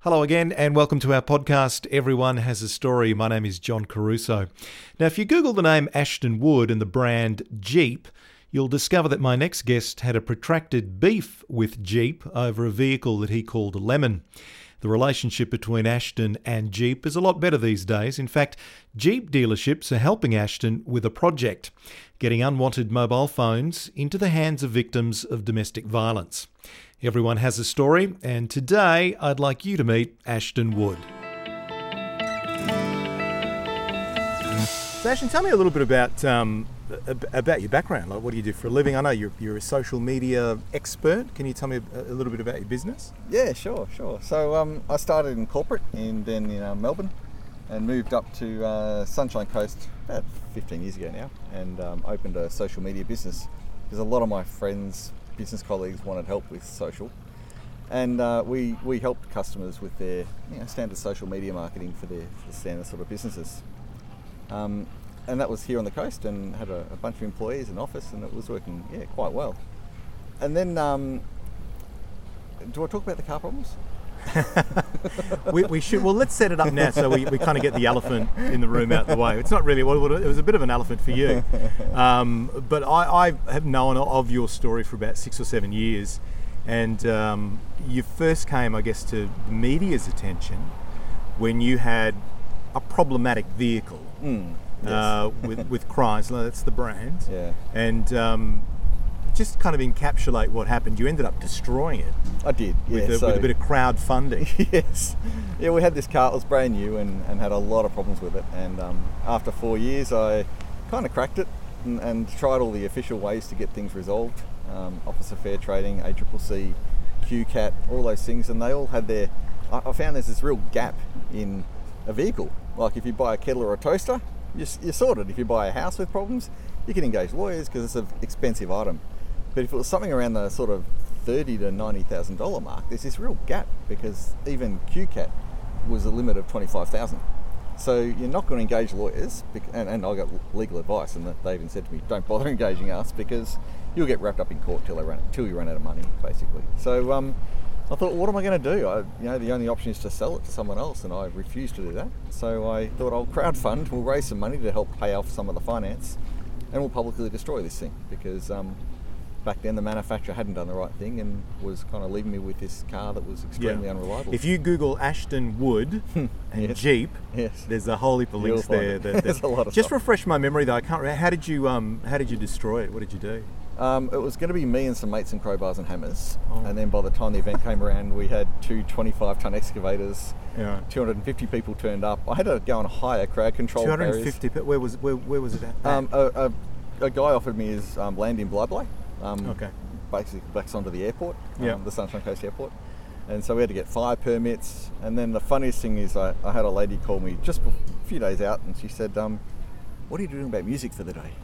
Hello again and welcome to our podcast, Everyone Has a Story. My name is John Caruso. Now, if you Google the name Ashton Wood and the brand Jeep, you'll discover that my next guest had a protracted beef with Jeep over a vehicle that he called a Lemon. The relationship between Ashton and Jeep is a lot better these days. In fact, Jeep dealerships are helping Ashton with a project, getting unwanted mobile phones into the hands of victims of domestic violence. Everyone has a story, and today I'd like you to meet Ashton Wood. So Ashton, tell me a little bit about your background. Like, what do you do for a living? I know you're a social media expert. Can you tell me a little bit about your business? Yeah, sure. So I started in corporate in Melbourne and moved up to Sunshine Coast about 15 years ago now and opened a social media business because a lot of my friends, business colleagues wanted help with social, and we helped customers with their standard social media marketing for their standard sort of businesses. And that was here on the coast, and had a bunch of employees in office, and it was working quite well. And then, do I talk about the car problems? we should. Well, let's set it up now so we kind of get the elephant in the room out of the way. It's not really, well, it was a bit of an elephant for you. But I have known of your story for about 6 or 7 years, and you first came, I guess, to the media's attention when you had a problematic vehicle. Yes. with Chrysler, that's the brand. Yeah. And just kind of encapsulate what happened. You ended up destroying it. I did, yeah. With a bit of crowdfunding. Yes. Yeah, we had this car, it was brand new and had a lot of problems with it. And after 4 years, I kind of cracked it and tried all the official ways to get things resolved. Office of Fair Trading, ACCC, QCAT, all those things. And they all had I found there's this real gap in a vehicle. Like if you buy a kettle or a toaster, you're sorted. If you buy a house with problems, you can engage lawyers because it's an expensive item. But if it was something around the sort of $30,000 to $90,000 mark, there's this real gap because even QCAT was a limit of $25,000. So you're not going to engage lawyers, and I got legal advice, and they even said to me, don't bother engaging us because you'll get wrapped up in court till you run out of money, basically. So I thought, what am I going to do? The only option is to sell it to someone else, and I refused to do that. So I thought I'll crowdfund, we'll raise some money to help pay off some of the finance, and we'll publicly destroy this thing because back then the manufacturer hadn't done the right thing and was kind of leaving me with this car that was extremely unreliable. If you Google Ashton Wood and Yes. Jeep, Yes. there's a whole heap of links there. There's a lot of Just stuff. refresh my memory though. I can't remember. How did you destroy it? What did you do? It was going to be me and some mates and crowbars and hammers, Oh. and then by the time the event came around, we had two 25-ton excavators. Yeah. 250 people turned up. I had to go and hire crowd control 250. Where was it at? A guy offered me his land in Blyblay. Okay. Basically backs onto the airport, Yeah. the Sunshine Coast Airport. And so we had to get fire permits. And then the funniest thing is I had a lady call me just a few days out, and she said, what are you doing about music for the day?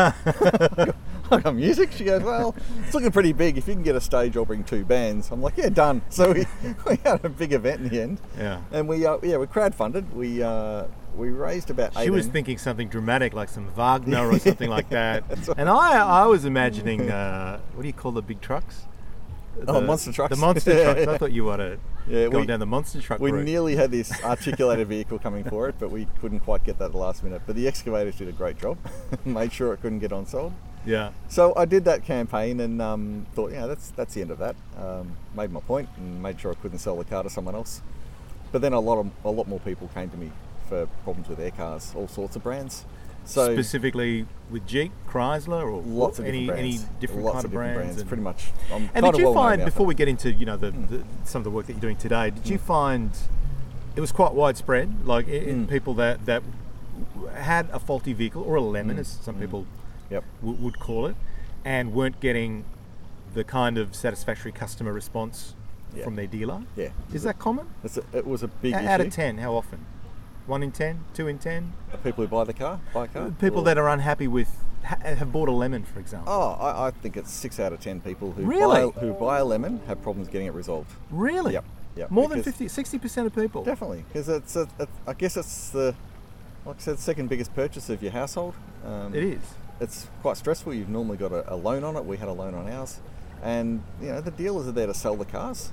I got music? She goes, well, it's looking pretty big. If you can get a stage, I'll bring 2 bands. I'm like, yeah, done. So we had a big event in the end. Yeah. And we crowdfunded. We raised about 18. She was thinking something dramatic like some Wagner or something like that. And I was imagining, what do you call the big trucks? Monster trucks. The monster trucks. I thought you were going down the monster truck We route. nearly had this articulated vehicle coming for it, but we couldn't quite get that at the last minute. But the excavators did a great job. Made sure it couldn't get on sold. Yeah. So I did that campaign and thought, that's the end of that. Made my point and made sure I couldn't sell the car to someone else. But then a lot more people came to me for problems with their cars, all sorts of brands. So specifically with Jeep, Chrysler, or lots of different brands. any different lots kind of brands. And pretty much. And did you find, before we get into some of the work that you're doing today, did you find it was quite widespread, like in people that had a faulty vehicle or a lemon, as some people would call it, and weren't getting the kind of satisfactory customer response from their dealer? Yeah. Is that common? It was a big issue. Out of 10, how often? 1 in 10? 2 in 10? People who buy a car? People that are unhappy with, have bought a lemon, for example. Oh, I think it's 6 out of 10 people who buy a lemon have problems getting it resolved. Really? Yep. More than 60% of people? Definitely, because I guess it's the second biggest purchase of your household. It is. It's quite stressful. You've normally got a loan on it. We had a loan on ours. And, the dealers are there to sell the cars.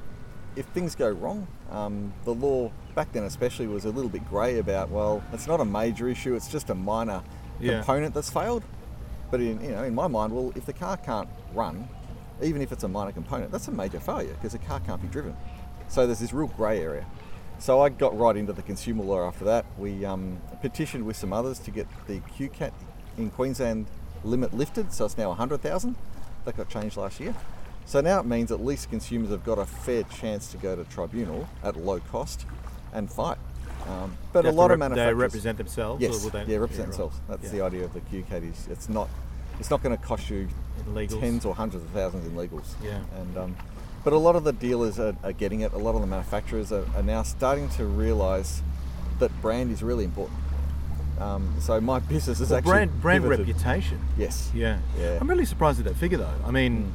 if things go wrong, the law back then especially was a little bit grey about, well, it's not a major issue, it's just a minor component that's failed. But in my mind, well, if the car can't run, even if it's a minor component, that's a major failure because the car can't be driven. So there's this real grey area. So I got right into the consumer law after that. We petitioned with some others to get the QCAT in Queensland limit lifted, so it's now 100,000. That got changed last year. So now it means at least consumers have got a fair chance to go to tribunal at low cost and fight. But a lot of manufacturers... They represent themselves? Yes, or will they, represent themselves. That's the idea of the QCAT is it's not going to cost you tens or hundreds of thousands in legals. Yeah. And but a lot of the dealers are getting it. A lot of the manufacturers are now starting to realise that brand is really important. So my business is actually brand pivoted. Reputation. Yes. Yeah. I'm really surprised at that figure though. I mean,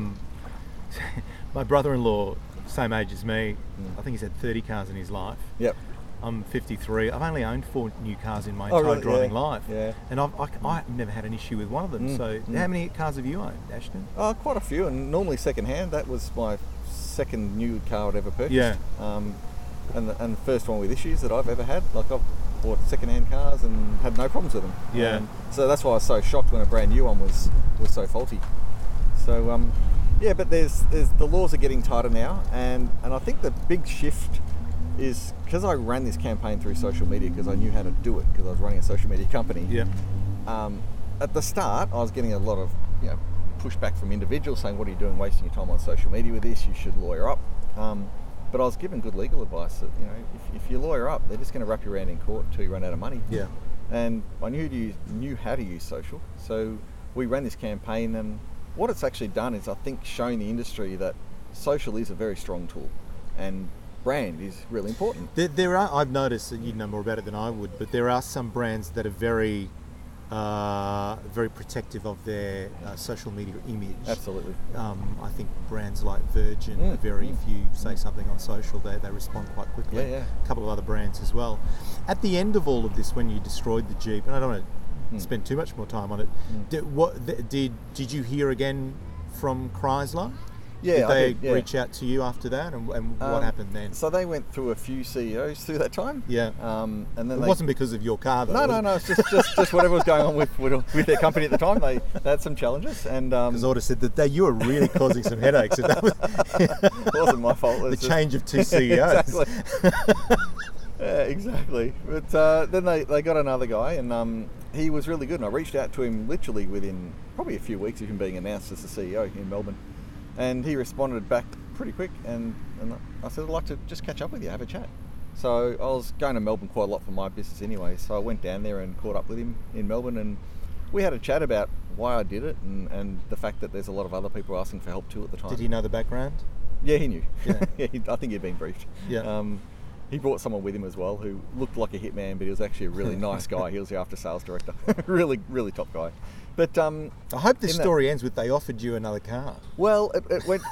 my brother-in-law, same age as me, I think he's had 30 cars in his life. Yep. I'm 53. I've only owned 4 new cars in my entire driving life. Yeah. And I've never had an issue with one of them. So how many cars have you owned, Ashton? Quite a few, and normally second-hand. That was my second new car I'd ever purchased. Yeah. And the first one with issues that I've ever had. Like I've bought second-hand cars and had no problems with them. Yeah. So that's why I was so shocked when a brand new one was so faulty. So but there's the laws are getting tighter now, and I think the big shift is because I ran this campaign through social media because I knew how to do it because I was running a social media company. Yeah. At the start, I was getting a lot of pushback from individuals saying, "What are you doing, wasting your time on social media with this? You should lawyer up." But I was given good legal advice that if you lawyer up, they're just going to wrap you around in court until you run out of money. Yeah. And I knew how to use social, so we ran this campaign, and what it's actually done is I think showing the industry that social is a very strong tool, and brand is really important. There are, I've noticed that you know more about it than I would, but there are some brands that are very protective of their social media image. Absolutely. I think brands like Virgin are very, if you say something on social, they respond quite quickly. Yeah. A couple of other brands as well. At the end of all of this, when you destroyed the Jeep, and I don't want to spend too much more time on it, did you hear again from Chrysler? Yeah, did they reach out to you after that, and what happened then? So they went through a few CEOs through that time. Yeah. And then it wasn't because of your car, though. No. It's just whatever was going on with their company at the time. They had some challenges, and because Order said that you were really causing some headaches. And that was it wasn't my fault. The change of 2 CEOs. Exactly. Yeah, exactly. But then they got another guy, and he was really good. And I reached out to him literally within probably a few weeks of him being announced as the CEO in Melbourne. And he responded back pretty quick, and I said, I'd like to just catch up with you, have a chat. So I was going to Melbourne quite a lot for my business anyway, so I went down there and caught up with him in Melbourne, and we had a chat about why I did it and the fact that there's a lot of other people asking for help too at the time. Did he know the background? Yeah, he knew. Yeah. I think he'd been briefed. Yeah. He brought someone with him as well who looked like a hitman, but he was actually a really nice guy. He was the after sales director. Really, really top guy. But I hope this story ends with they offered you another car. Well, it went.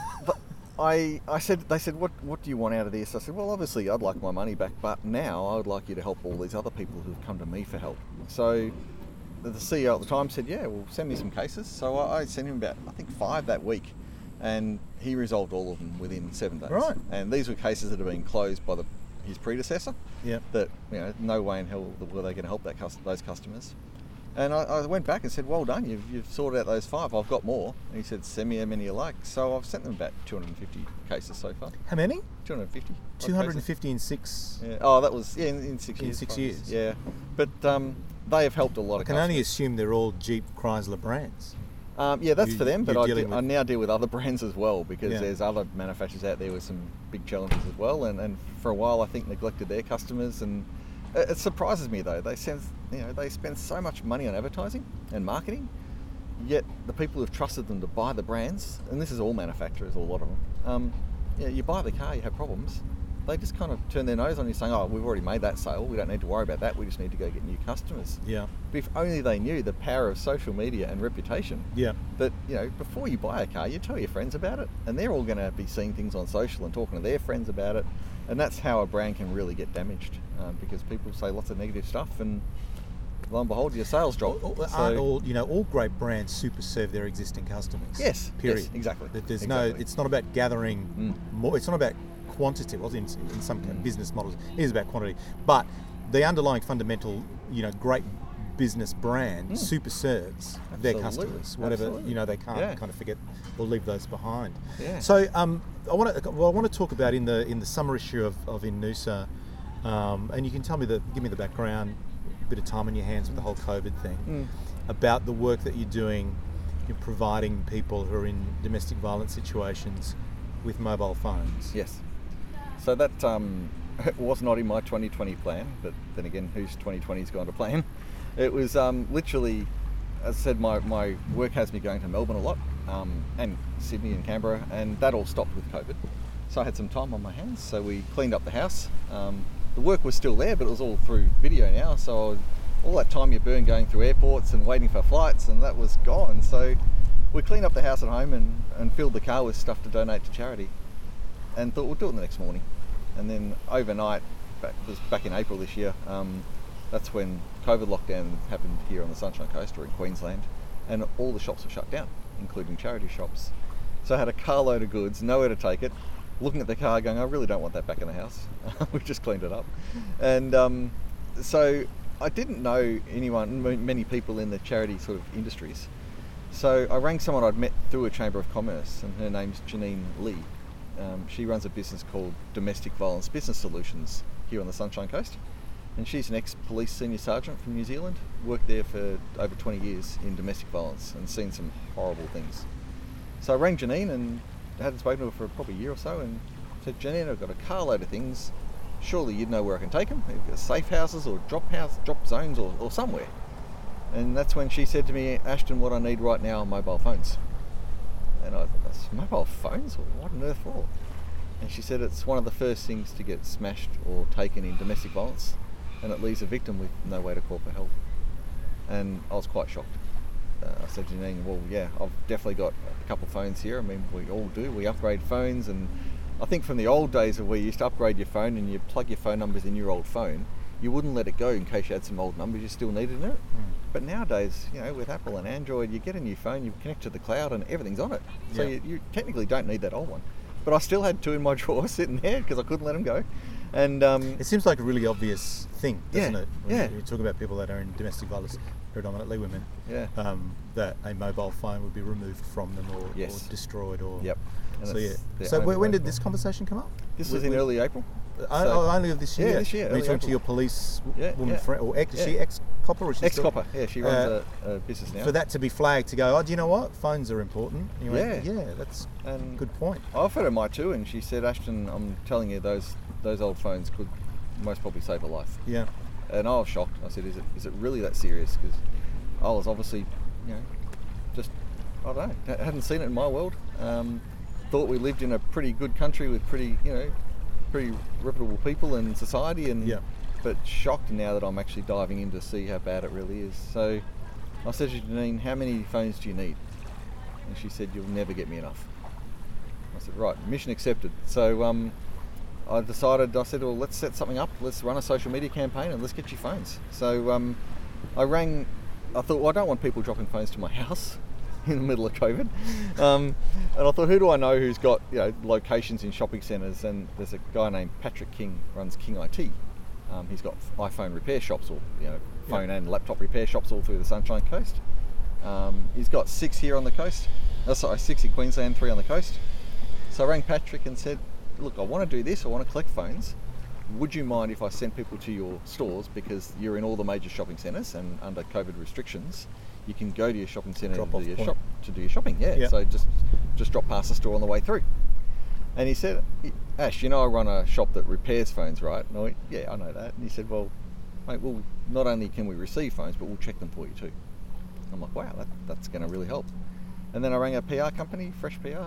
They said, what do you want out of this? I said, well, obviously I'd like my money back, but now I would like you to help all these other people who've come to me for help. So the CEO at the time said, yeah, well, send me some cases. So I sent him about, I think, 5 that week, and he resolved all of them within 7 days. Right. And these were cases that had been closed by his predecessor. Yeah. That no way in hell were they going to help those customers. And I went back and said, well done, you've sorted out those 5, I've got more. And he said, send me how many you like. So I've sent them about 250 cases so far. How many? 250. 250 in 6? Yeah. Oh, that was, in 6 years. In 6 years? Yeah. But they have helped a lot of customers. I can only assume they're all Jeep Chrysler brands. Yeah, that's for them, but I now deal with other brands as well, because there's other manufacturers out there with some big challenges as well, and for a while I think neglected their customers. And it surprises me though, they spend so much money on advertising and marketing, yet the people who've trusted them to buy the brands, and this is all manufacturers, a lot of them, you buy the car, you have problems, they just kind of turn their nose on you saying, oh, we've already made that sale, we don't need to worry about that, we just need to go get new customers. Yeah. But if only they knew the power of social media and reputation. Yeah. That, before you buy a car, you tell your friends about it, and they're all going to be seeing things on social and talking to their friends about it, and that's how a brand can really get damaged, because people say lots of negative stuff, and lo and behold, your sales drop. All great brands super serve their existing customers. Yes. Period. Yes, exactly. There's no. It's not about gathering more. It's not about quantity. Well, in some business models, it is about quantity. But the underlying fundamental, great business brand super serves their customers, whatever they can't kind of forget or leave those behind. Yeah. So I want to talk about in the summer issue of Inoosa, and you can give me the background, a bit of time on your hands with the whole COVID thing, about the work that you're doing in providing people who are in domestic violence situations with mobile phones. Yes. So that was not in my 2020 plan, but then again, whose 2020's gone to plan? It was literally, as I said, my work has me going to Melbourne a lot, and Sydney and Canberra, and that all stopped with COVID. So I had some time on my hands, so we cleaned up the house. The work was still there, but it was all through video now, so all that time you burn going through airports and waiting for flights, and that was gone. So we cleaned up the house at home and filled the car with stuff to donate to charity, and thought we'll do it the next morning. And then overnight, it was back in April this year, that's when COVID lockdown happened here on the Sunshine Coast or in Queensland, and all the shops were shut down, including charity shops. So I had a carload of goods, nowhere to take it, looking at the car going, I really don't want that back in the house. We just cleaned it up. And so I didn't know many people in the charity sort of industries. So I rang someone I'd met through a Chamber of Commerce, and her name's Janine Lee. She runs a business called Domestic Violence Business Solutions here on the Sunshine Coast. And she's an ex-police senior sergeant from New Zealand, worked there for over 20 years in domestic violence and seen some horrible things. So I rang Janine and hadn't spoken to her for probably a year or so, and said, Janine, I've got a carload of things. Surely you'd know where I can take them. You've got safe houses or drop zones or somewhere. And that's when she said to me, Ashton, what I need right now are mobile phones. And I thought, that's mobile phones? What on earth for? And she said it's one of the first things to get smashed or taken in domestic violence, and it leaves a victim with no way to call for help. And I was quite shocked. I said to Janine, well, yeah, I've definitely got a couple of phones here. I mean, we all do. We upgrade phones, and I think from the old days of where you used to upgrade your phone and you plug your phone numbers in your old phone, you wouldn't let it go in case you had some old numbers you still needed in it. But nowadays, with Apple and Android, you get a new phone, you connect to the cloud, and everything's on it. So you technically don't need that old one. But I still had two in my drawer sitting there because I couldn't let them go. And it seems like a really obvious thing, doesn't it? When you talk about people that are in domestic violence, predominantly women, that a mobile phone would be removed from them or destroyed. Or Yep. So when did this conversation come up? This was in early April. Only of this year. Yeah, this year. Are you talking to your police woman friend, or is she ex-copper? Or ex-copper. Yeah, she runs a business now. For that to be flagged, to go, do you know what? Phones are important. And you went, that's a good point. I offered her my two, and she said, Ashton, I'm telling you, those old phones could most probably save a life. Yeah. And I was shocked. I said, is it really that serious? Because I was obviously, just, I don't know, hadn't seen it in my world. Thought we lived in a pretty good country with pretty reputable people in society, but shocked now that I'm actually diving in to see how bad it really is. So I said to Janine, how many phones do you need? And she said, you'll never get me enough. I said, right, mission accepted. So I said, well, let's set something up. Let's run a social media campaign and let's get you phones. So I thought, well, I don't want people dropping phones to my house in the middle of COVID. And I thought, who do I know who's got locations in shopping centres? And there's a guy named Patrick King, runs King IT. He's got iPhone repair shops, or phone and laptop repair shops all through the Sunshine Coast. He's got 6 here on the coast. 6 in Queensland, 3 on the coast. So I rang Patrick and said, look, I want to do this. I want to collect phones. Would you mind if I sent people to your stores, because you're in all the major shopping centres and under COVID restrictions, you can go to your shopping centre to do your shopping. So just drop past the store on the way through. And he said, Ash, I run a shop that repairs phones, right? And I went, yeah, I know that. And he said, well, mate, not only can we receive phones, but we'll check them for you too. I'm like, wow, that's going to really help. And then I rang a PR company, Fresh PR,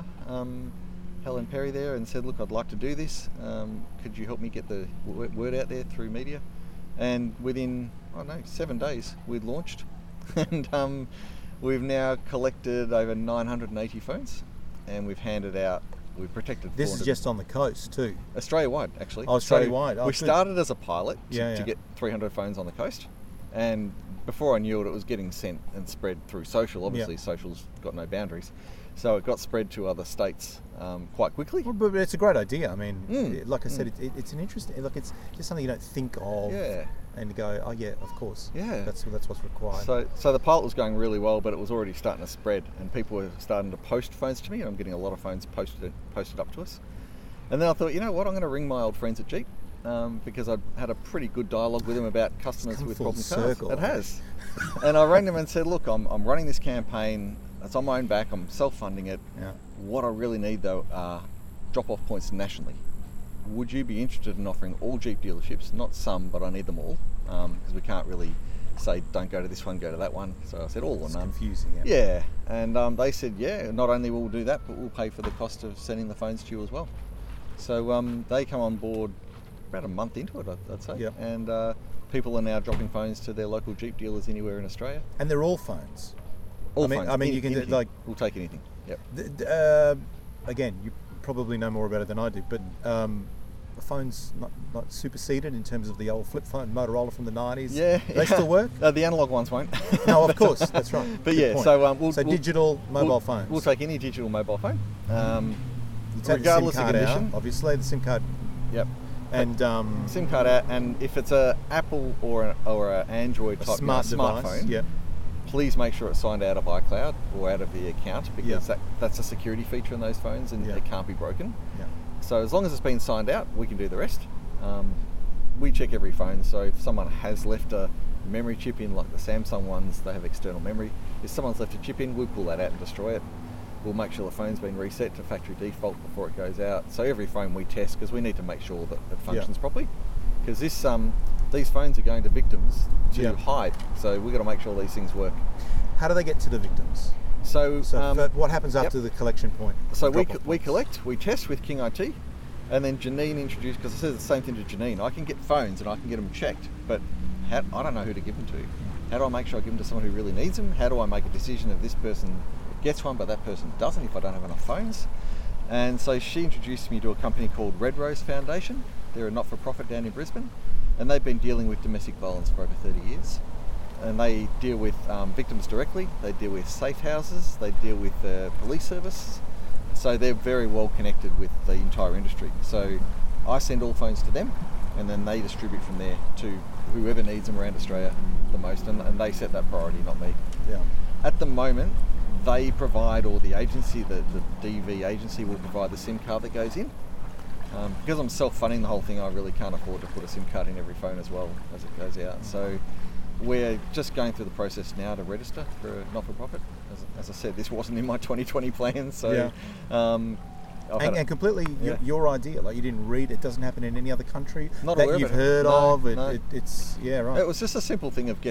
Helen Perry there, and said, look, I'd like to do this. Could you help me get the word out there through media? And within, 7 days, we'd launched. And we've now collected over 980 phones, and we've handed out, we've protected 400. This is just on the coast too? Australia-wide, actually. Oh, Australia-wide. So we started as a pilot to get 300 phones on the coast, and before I knew it, it was getting sent and spread through social. Obviously, social's got no boundaries. So it got spread to other states quite quickly. Well, but it's a great idea. I mean, like I said, Mm. it's an interesting. Like it's just something you don't think of. Yeah. And go, oh yeah, of course. Yeah. That's what's required. So the pilot was going really well, but it was already starting to spread, and people were starting to post phones to me, and I'm getting a lot of phones posted up to us. And then I thought, you know what, I'm going to ring my old friends at Jeep, because I'd had a pretty good dialogue with them about customers with full problem circle. cars. It has. And I rang them and said, look, I'm running this campaign. It's on my own back. I'm self-funding it. Yeah. What I really need, though, are drop-off points nationally. Would you be interested in offering all Jeep dealerships, not some, but I need them all, because we can't really say, don't go to this one, go to that one. So I said, all or It's none. confusing. Yeah, and they said, yeah, not only will we do that, but we'll pay for the cost of sending the phones to you as well. So they come on board about a month into it, I'd say. Yep. And people are now dropping phones to their local Jeep dealers anywhere in Australia. And they're all phones. All I mean- phones. I mean, you can do, anything. like- We'll take anything. Yep. Again, you probably know more about it than I do, but the phone's not superseded in terms of the old flip phone Motorola from the 90s. Yeah. They still work? The analog ones won't. No, of course, that's right. But Good yeah, point. so we'll digital mobile we'll, phones. We'll take any digital mobile phone. You take regardless the SIM of card condition. out, obviously the SIM card, Yep. and SIM card out, and if it's a Apple or an Android a type smart device. smartphone, Yep. please make sure it's signed out of iCloud or out of the account, because Yeah. that's a security feature in those phones, and Yeah. it can't be broken. Yeah. So as long as it's been signed out, we can do the rest. We check every phone, so if someone has left a memory chip in, like the Samsung ones, they have external memory. If someone's left a chip in, we'll pull that out and destroy it. We'll make sure the phone's been reset to factory default before it goes out. So every phone we test, because we need to make sure that it functions properly. Because these phones are going to victims to Yeah. hide, so we've got to make sure these things work. How do they get to the victims? So, What happens after the collection point? So we Drop-off points? collect, we test with King IT, and then Janine introduced, because I said the same thing to Janine, I can get phones and I can get them checked, but I don't know who to give them to. How do I make sure I give them to someone who really needs them? How do I make a decision if this person gets one but that person doesn't if I don't have enough phones? And so she introduced me to a company called Red Rose Foundation. They're a not-for-profit down in Brisbane, and they've been dealing with domestic violence for over 30 years. And they deal with victims directly, they deal with safe houses, they deal with the police service. So they're very well connected with the entire industry. So I send all phones to them, and then they distribute from there to whoever needs them around Australia the most, and they set that priority, not me. Yeah. At the moment, they provide, or the agency, the DV agency will provide the SIM card that goes in. Because I'm self-funding the whole thing, I really can't afford to put a SIM card in every phone as well as it goes out. So we're just going through the process now to register for a not-for-profit. As I said, this wasn't in my 2020 plan, so Yeah. And completely Yeah. your idea, like you didn't read, it doesn't happen in any other country Not that aware of you've it. heard No, of. no. It's right. It was just a simple thing of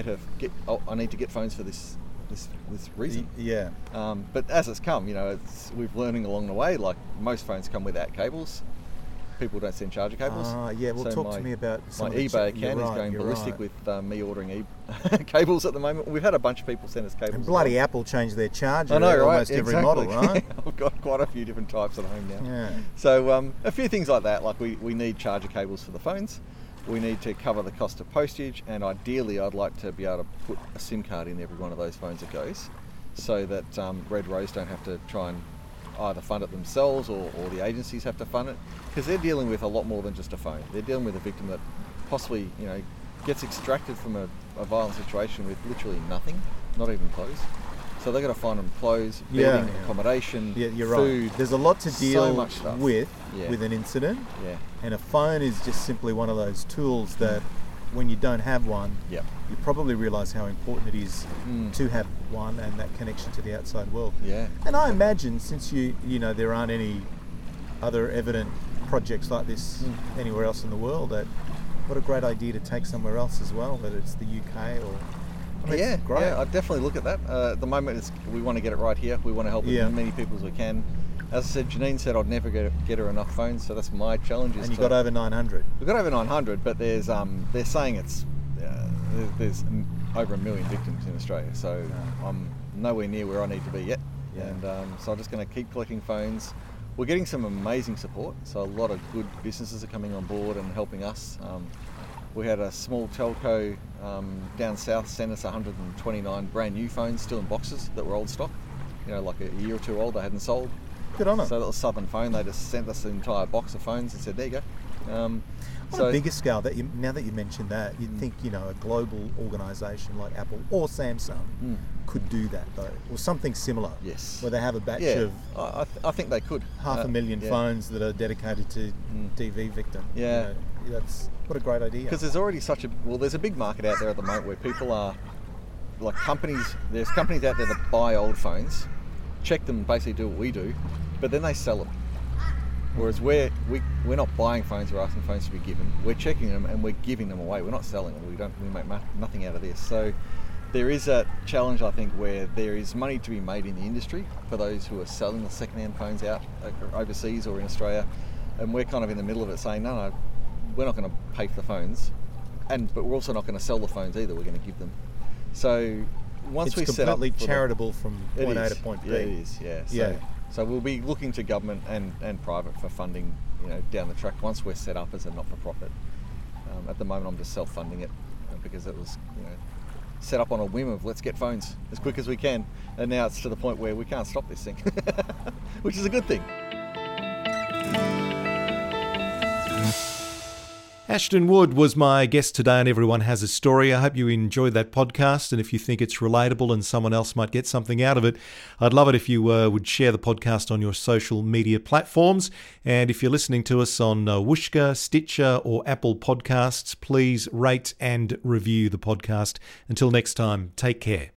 I need to get phones for this reason. Yeah. But as it's come, we've learning along the way. Like most phones come without cables. People don't send charger cables. Yeah. Well, So talk to me about some my of the eBay you're account is right, going you're ballistic right. with me ordering cables at the moment. We've had a bunch of people send us cables. And as bloody well. Apple changed their charger I know, at right? almost every model, right? I've got quite a few different types at home now. Yeah. So a few things like that, like we need charger cables for the phones. We need to cover the cost of postage, and ideally I'd like to be able to put a SIM card in every one of those phones that goes, so that Red Rose don't have to try and either fund it themselves or the agencies have to fund it, because they're dealing with a lot more than just a phone. They're dealing with a victim that possibly gets extracted from a violent situation with literally nothing, not even clothes. So they've got to find them clothes, bedding, accommodation, Yeah, you're food. right. There's a lot to deal much stuff. with Yeah. with an incident, Yeah. and a phone is just simply one of those tools that, when you don't have one, Yep. you probably realise how important it is Mm. to have one and that connection to the outside world. Yeah. And I imagine, since there aren't any other evident projects like this anywhere else in the world, that what a great idea to take somewhere else as well, whether it's the UK or. I mean, Yeah, it's great. yeah, I'd definitely look at that. At the moment, we want to get it right here. We want to help Yeah. as many people as we can. As I said, Janine said I'd never get her enough phones, so that's my challenge. And you got over 900. We've got over 900, but there's they're saying there's over 1 million victims in Australia, so I'm nowhere near where I need to be yet. Yeah. And so I'm just going to keep collecting phones. We're getting some amazing support, so a lot of good businesses are coming on board and helping us. We had a small telco down south send us 129 brand new phones, still in boxes, that were old stock. like a year or two old. They hadn't sold. Good on them. So that was Southern Phone. They just sent us an entire box of phones and said, there you go. On a bigger scale, now that you mentioned that, you'd think a global organisation like Apple or Samsung could do that though, or something similar. Yes. Where they have a batch of I think they could. 500,000 phones that are dedicated to DV victims. Yeah. That's what a great idea. Because there's already there's a big market out there at the moment where people are, like there's companies out there that buy old phones, check them, basically do what we do, but then they sell them. Whereas we're not buying phones, we're asking phones to be given. We're checking them and we're giving them away. We're not selling them. We make nothing out of this. So there is a challenge, I think, where there is money to be made in the industry for those who are selling the second-hand phones out overseas or in Australia, and we're kind of in the middle of it, saying no, we're not going to pay for the phones, but we're also not going to sell the phones either. We're going to give them. So once we set up, it's completely charitable from point A to point B. Yeah, it is. Yeah. So we'll be looking to government and private for funding, down the track once we're set up as a not-for-profit. At the moment, I'm just self-funding it because it was, set up on a whim of let's get phones as quick as we can, and now it's to the point where we can't stop this thing, which is a good thing. Ashton Wood was my guest today on Everyone Has a Story. I hope you enjoyed that podcast, and if you think it's relatable and someone else might get something out of it, I'd love it if you would share the podcast on your social media platforms. And if you're listening to us on Whooshkaa, Stitcher or Apple Podcasts, please rate and review the podcast. Until next time, take care.